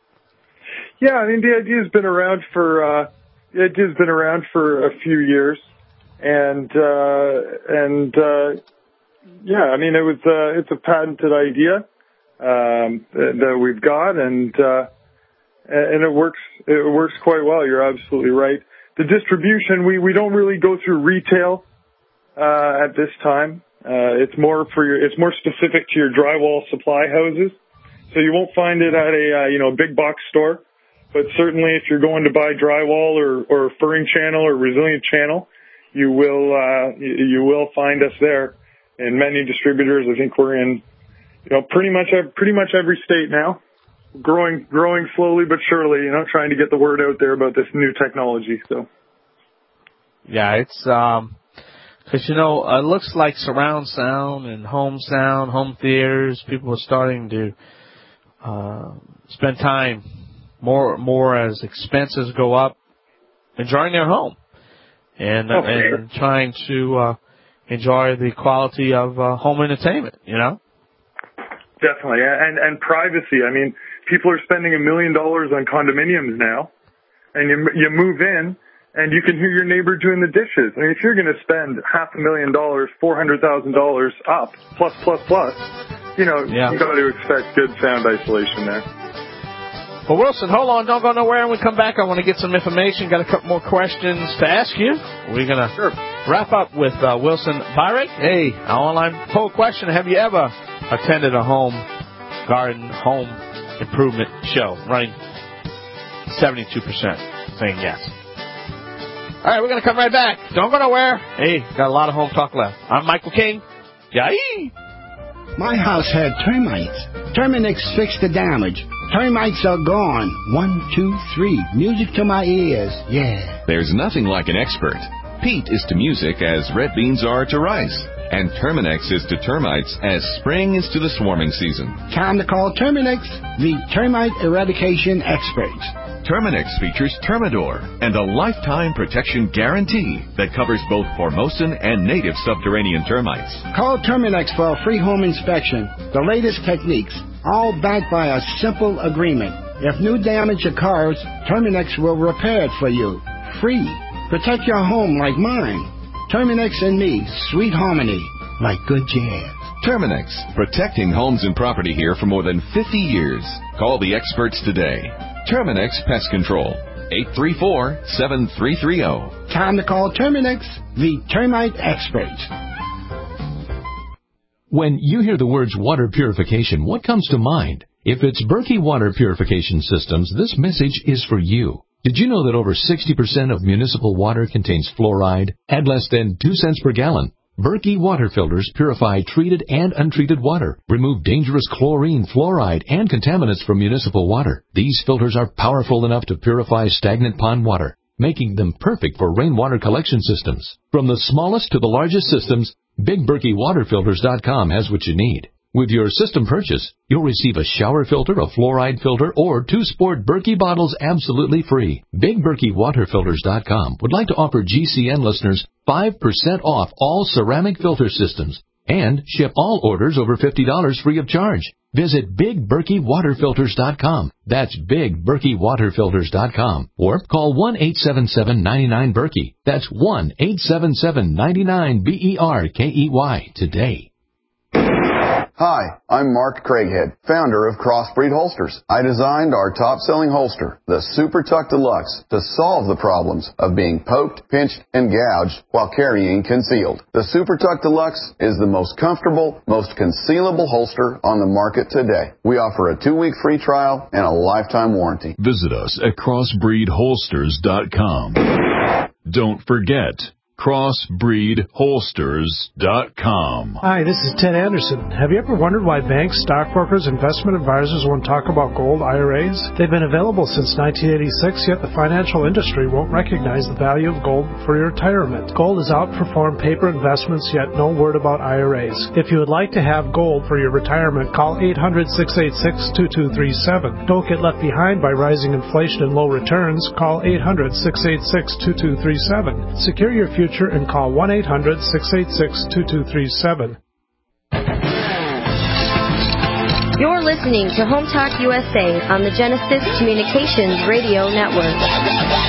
Speaker 15: Yeah, I mean, the idea's been around for uh, the idea's been around for a few years, and uh, and uh, yeah, I mean, it was uh, it's a patented idea um, that we've got, and uh, and it works it works quite well. You're absolutely right. The distribution, we we don't really go through retail uh, at this time. Uh, it's more for your it's more specific to your drywall supply houses, so you won't find it at a uh, you know big box store. But certainly, if you're going to buy drywall or, or furring channel or resilient channel, you will uh, you will find us there. And many distributors, I think we're in, you know, pretty much pretty much every state now, growing growing slowly but surely. You know, trying to get the word out there about this new technology. So,
Speaker 3: yeah, it's um, because you know it looks like surround sound and home sound, home theaters. People are starting to uh, spend time. More, more as expenses go up, enjoying their home, and
Speaker 15: oh,
Speaker 3: and
Speaker 15: sure.
Speaker 3: trying to uh, enjoy the quality of uh, home entertainment. You know,
Speaker 15: definitely, and and privacy. I mean, people are spending a million dollars on condominiums now, and you you move in and you can hear your neighbor doing the dishes. I mean, if you're going to spend half a million dollars, four hundred thousand dollars up, plus plus plus, you know,
Speaker 3: yeah.
Speaker 15: you got to expect good sound isolation there.
Speaker 3: Well, Wilson, hold on. Don't go nowhere. When we come back, I want to get some information. Got a couple more questions to ask you. We're going to
Speaker 15: sure.
Speaker 3: wrap up with uh, Wilson Byrick. Hey, an online poll question. Have you ever attended a home garden, home improvement show? Running seventy-two percent saying yes. All right, we're going to come right back. Don't go nowhere. Hey, got a lot of home talk left. I'm Michael King. Yay!
Speaker 20: My house had termites. Terminix fixed the damage. Termites are gone. One, two, three. Music to my ears. Yeah.
Speaker 2: There's nothing like an expert. Peat is to music as red beans are to rice. And Terminix is to termites as spring is to the swarming season.
Speaker 20: Time to call Terminix, the termite eradication experts.
Speaker 2: Terminix features Termidor and a lifetime protection guarantee that covers both Formosan and native subterranean termites.
Speaker 20: Call Terminix for a free home inspection. The latest techniques, all backed by a simple agreement. If new damage occurs, Terminix will repair it for you. Free. Protect your home like mine. Terminix and me, sweet harmony, like good jazz.
Speaker 2: Terminix, protecting homes and property here for more than fifty years. Call the experts today. Terminix Pest Control, eight three four, seven three three zero.
Speaker 20: Time to call Terminix, the termite experts.
Speaker 11: When you hear the words water purification, what comes to mind? If it's Berkey Water Purification Systems, this message is for you. Did you know that over sixty percent of municipal water contains fluoride at less than two cents per gallon? Berkey water filters purify treated and untreated water, remove dangerous chlorine, fluoride, and contaminants from municipal water. These filters are powerful enough to purify stagnant pond water, making them perfect for rainwater collection systems. From the smallest to the largest systems, Big Berkey Water Filters dot com has what you need. With your system purchase, you'll receive a shower filter, a fluoride filter, or two sport Berkey bottles absolutely free. Big Berkey Water Filters dot com would like to offer G C N listeners five percent off all ceramic filter systems and ship all orders over fifty dollars free of charge. Visit Big Berkey Water Filters dot com. That's Big Berkey Water Filters dot com. Or call one eight seven seven, nine nine, Berkey. That's one eight seven seven, nine nine, B E R K E Y today.
Speaker 21: Hi, I'm Mark Craighead, founder of Crossbreed Holsters. I designed our top-selling holster, the Super Tuck Deluxe, to solve the problems of being poked, pinched, and gouged while carrying concealed. The Super Tuck Deluxe is the most comfortable, most concealable holster on the market today. We offer a two-week free trial and a lifetime warranty.
Speaker 22: Visit us at Crossbreed Holsters dot com. Don't forget, Crossbreed Holsters dot com.
Speaker 5: Hi, this is Ted Anderson. Have you ever wondered why banks, stockbrokers, investment advisors won't talk about gold I R As? They've been available since nineteen eighty-six, yet the financial industry won't recognize the value of gold for your retirement. Gold has outperformed paper investments, yet no word about I R As. If you would like to have gold for your retirement, call eight hundred, six eight six, two two three seven. Don't get left behind by rising inflation and low returns. Call eight hundred, six eight six, two two three seven. Secure your future and call one eight hundred, six eight six, two two three seven.
Speaker 12: You're listening to Home Talk U S A on the Genesis Communications Radio Network.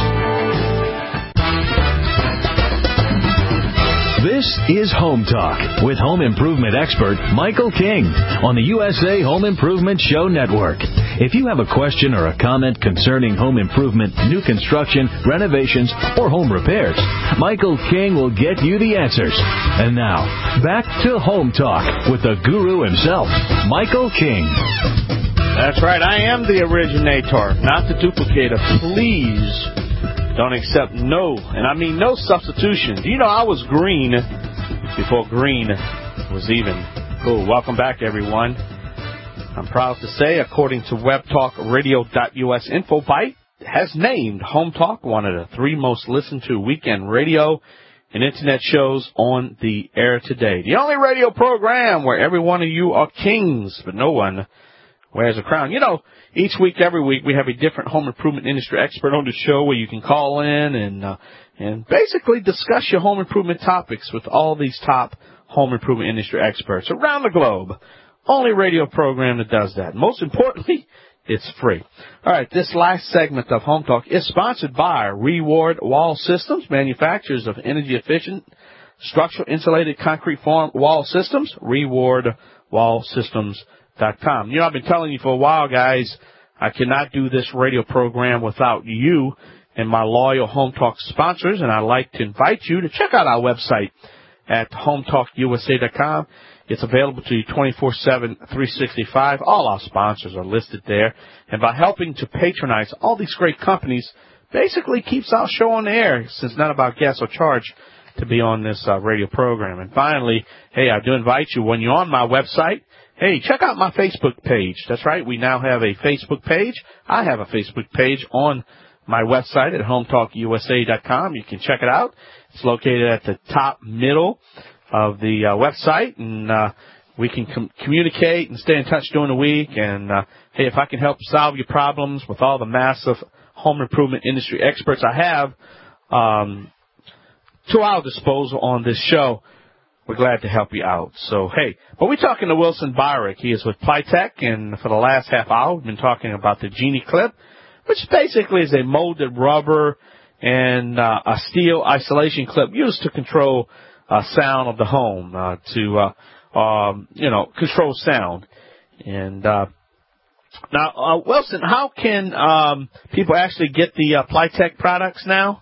Speaker 14: This is Home Talk with home improvement expert Michael King on the U S A Home Improvement Show Network. If you have a question or a comment concerning home improvement, new construction, renovations, or home repairs, Michael King will get you the answers. And now, back to Home Talk with the guru himself, Michael King.
Speaker 3: That's right, I am the originator, not the duplicator. Please don't accept no, and I mean no substitution. You know, I was green before green was even cool. Welcome back, everyone. I'm proud to say, according to web talk radio dot U S, InfoBite has named Home Talk one of the three most listened to weekend radio and internet shows on the air today. The only radio program where every one of you are kings, but no one wears a crown. You know, each week, every week, we have a different home improvement industry expert on the show where you can call in and uh, and basically discuss your home improvement topics with all these top home improvement industry experts around the globe. Only radio program that does that. Most importantly, it's free. All right, this last segment of Home Talk is sponsored by Reward Wall Systems, manufacturers of energy-efficient structural insulated concrete form wall systems, reward wall systems dot com. You know, I've been telling you for a while, guys, I cannot do this radio program without you and my loyal Home Talk sponsors, and I'd like to invite you to check out our website at home talk U S A dot com. It's available to you twenty-four seven, three sixty-five. All our sponsors are listed there. And by helping to patronize all these great companies, basically keeps our show on the air, since none of our guests are charged to be on this uh, radio program. And finally, hey, I do invite you, when you're on my website, hey, check out my Facebook page. That's right, we now have a Facebook page. I have a Facebook page on my website at home talk U S A dot com. You can check it out. It's located at the top middle of the uh, website, and uh, we can com- communicate and stay in touch during the week. And, uh, hey, if I can help solve your problems with all the massive home improvement industry experts I have um, to our disposal on this show, we're glad to help you out. So, hey, but we're talking to Wilson Byrick. He is with Plytech, and for the last half hour, we've been talking about the Genie Clip, which basically is a molded rubber and uh, a steel isolation clip used to control uh, sound of the home, uh, to, uh, um, you know, control sound. And uh, now, uh, Wilson, how can um, people actually get the uh, Plytech products now?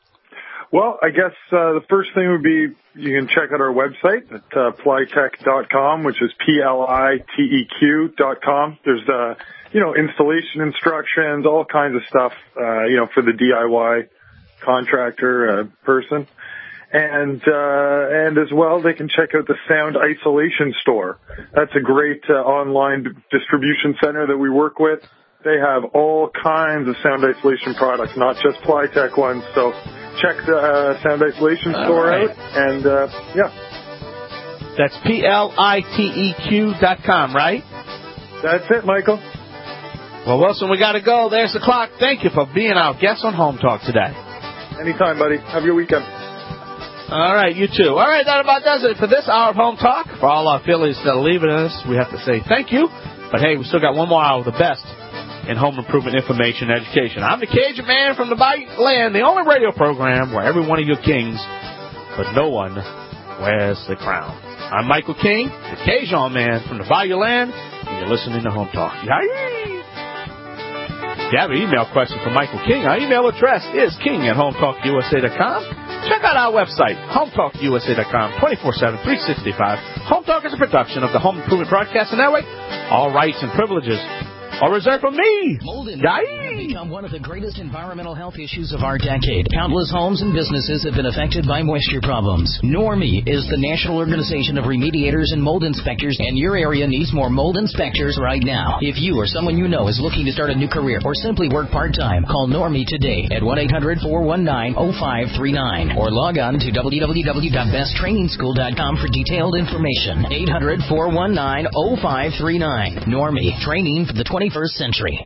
Speaker 15: Well, I guess uh, the first thing would be you can check out our website at uh, plytech dot com, which is P L I T E Q dot com. There's, uh, you know, installation instructions, all kinds of stuff, uh, you know, for the D I Y contractor uh, person. And uh, and as well, they can check out the Sound Isolation Store. That's a great uh, online d- distribution center that we work with. They have all kinds of sound isolation products, not just Plytech ones. So check the uh, Sound Isolation Store right. out, and uh, yeah.
Speaker 3: That's P L I T E Q dot com, right?
Speaker 15: That's it, Michael.
Speaker 3: Well, Wilson, we got to go. There's the clock. Thank you for being our guest on Home Talk today.
Speaker 15: Anytime, buddy. Have a good weekend.
Speaker 3: All right, you too. All right, that about does it for this hour of Home Talk. For all our affiliates that are leaving us, we have to say thank you. But, hey, we still got one more hour of the best in home improvement information and education. I'm the Cajun Man from the Bayou Land, the only radio program where every one of you kings, but no one wears the crown. I'm Michael King, the Cajun Man from the Bayou Land, and you're listening to Home Talk. Yay! If you have an email question for Michael King, our email address is king at home talk U S A dot com. Check out our website, home talk U S A dot com, twenty-four seven, three sixty-five. Home Talk is a production of the Home Improvement Broadcasting Network. All rights and privileges are reserved for me.
Speaker 6: Mold and have become one of the greatest environmental health issues of our decade. Countless homes and businesses have been affected by moisture problems. Normie is the National Organization of Remediators and Mold Inspectors, and your area needs more mold inspectors right now. If you or someone you know is looking to start a new career or simply work part-time, call Normie today at one eight hundred, four one nine, oh five three nine or log on to w w w dot best training school dot com for detailed information. eight hundred, four one nine, oh five three nine. Normie, training for the twenty-first century.